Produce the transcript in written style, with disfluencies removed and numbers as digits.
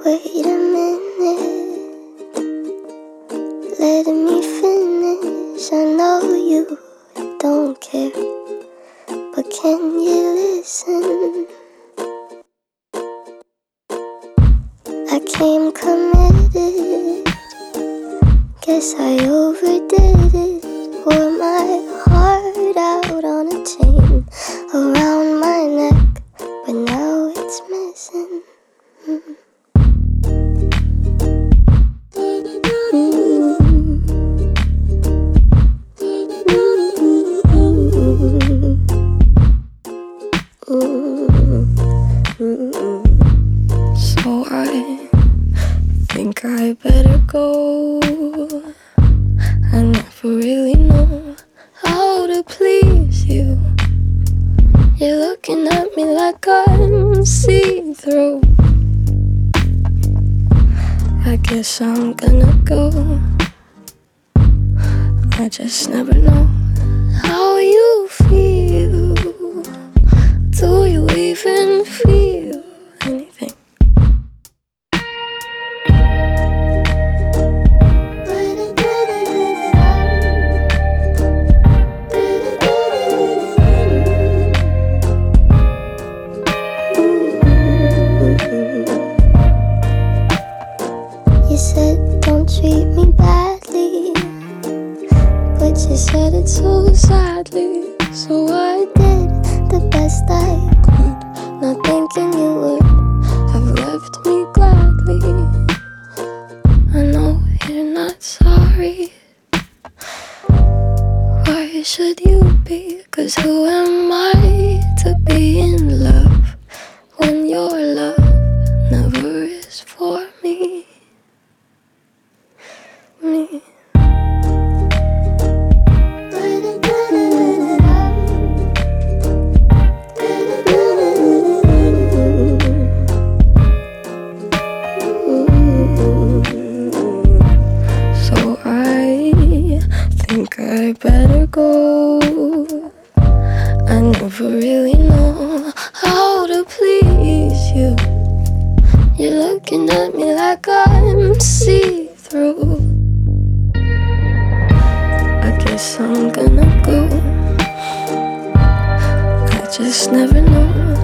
Wait a minute, let me finish. I know you don't care, but can you listen? I came committed, guess I overdid it. Wore my heart out on a chain around my neck, but now it's missing. So I think I better go. I never really know how to please you. You're looking at me like I'm see-through. I guess I'm gonna go. I just never know how you feel. Do you even feel anything? You said don't treat me badly, but you said it so sadly. So I did the best I could, not thinking you would have left me gladly. I know you're not sorry. Why should you be? 'Cause who am I to be in love when your love never is for me? So I think I better go. I never really know how to please you. You're looking at me like I'm see-through. I guess I'm gonna go. I just never know